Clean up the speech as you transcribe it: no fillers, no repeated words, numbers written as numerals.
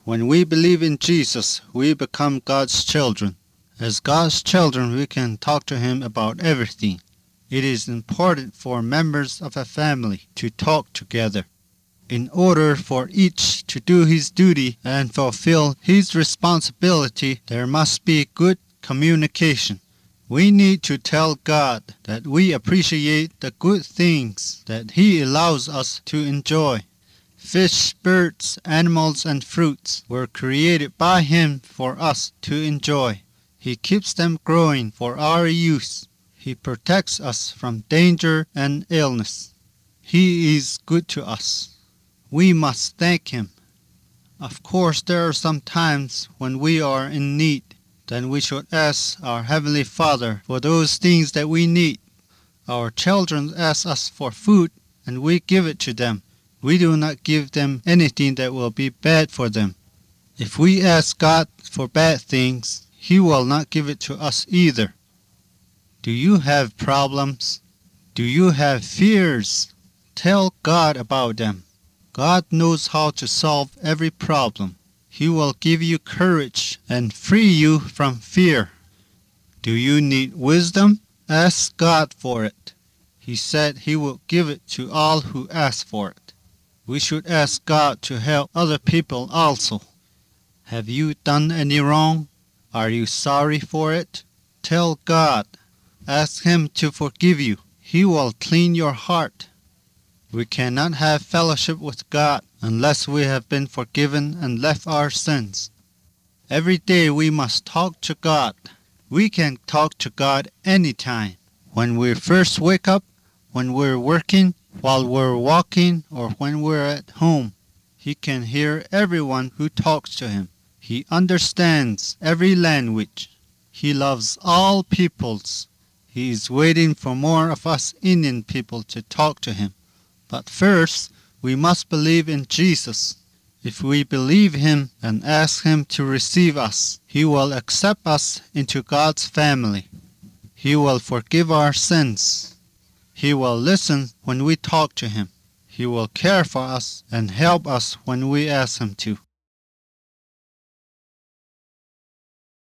When we believe in Jesus, we become God's children. As God's children, we can talk to Him about everything. It is important for members of a family to talk together. In order for each to do his duty and fulfill his responsibility, there must be good communication. We need to tell God that we appreciate the good things that He allows us to enjoy. Fish, birds, animals, and fruits were created by Him for us to enjoy. He keeps them growing for our use. He protects us from danger and illness. He is good to us. We must thank Him. Of course, there are some times when we are in need. Then we should ask our Heavenly Father for those things that we need. Our children ask us for food, and we give it to them. We do not give them anything that will be bad for them. If we ask God for bad things, He will not give it to us either. Do you have problems? Do you have fears? Tell God about them. God knows how to solve every problem. He will give you courage and free you from fear. Do you need wisdom? Ask God for it. He said He will give it to all who ask for it. We should ask God to help other people also. Have you done any wrong? Are you sorry for it? Tell God. Ask Him to forgive you. He will clean your heart. We cannot have fellowship with God unless we have been forgiven and left our sins. Every day we must talk to God. We can talk to God anytime. When we first wake up, when we're working, while we're walking, or when we're at home. He can hear everyone who talks to Him. He understands every language. He loves all peoples. He is waiting for more of us Indian people to talk to Him. But first, we must believe in Jesus. If we believe Him and ask Him to receive us, He will accept us into God's family. He will forgive our sins. He will listen when we talk to Him. He will care for us and help us when we ask Him to.